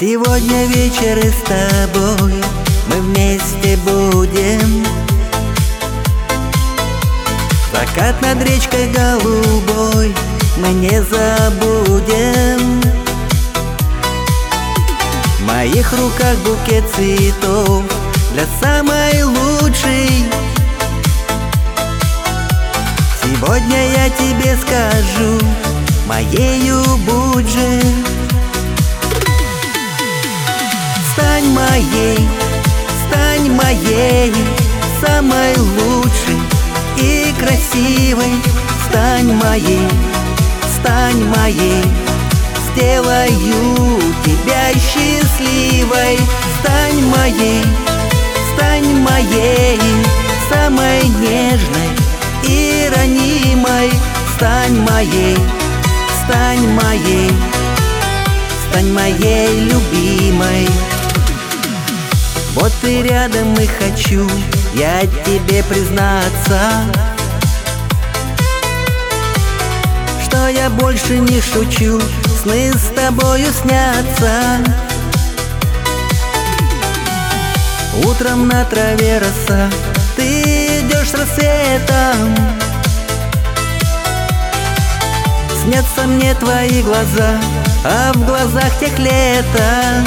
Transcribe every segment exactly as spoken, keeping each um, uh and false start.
Сегодня вечер и с тобой мы вместе будем. Закат над речкой голубой мы не забудем. В моих руках букет цветов для самой лучшей. Сегодня я тебе скажу, моею будь же. Стань моей, стань моей, самой лучшей и красивой. Стань моей, стань моей, сделаю тебя счастливой. Стань моей, стань моей, самой нежной и ранимой. Стань моей, стань моей, стань моей любимой. Вот и рядом и хочу я тебе признаться, что я больше не шучу, сны с тобою снятся. Утром на траве роса, ты идешь с рассветом. Снятся мне твои глаза, а в глазах тех лето.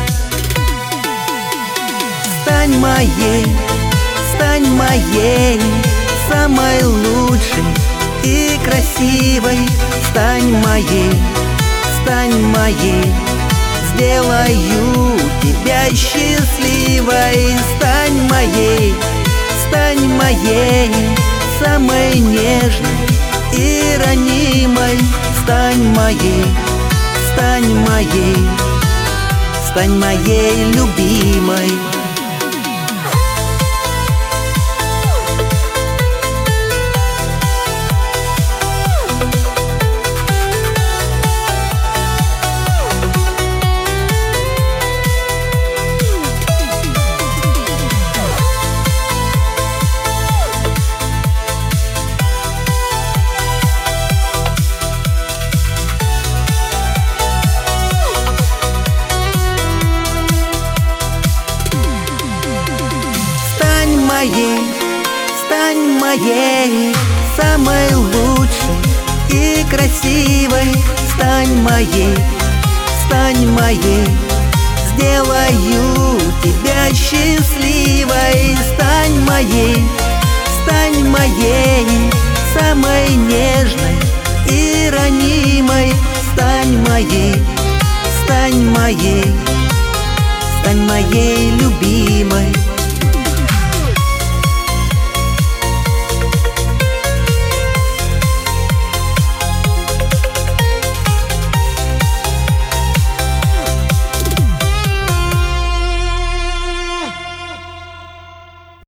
Стань моей, стань моей, самой лучшей и красивой. Стань моей, стань моей, сделаю тебя счастливой. Стань моей, стань моей, самой нежной и ранимой. Стань моей, стань моей, стань моей любимой. Моей, стань моей, самой лучшей и красивой. Стань моей, стань моей, сделаю тебя счастливой. Стань моей, стань моей, самой нежной и ранимой. Стань моей, стань моей, стань моей любимой.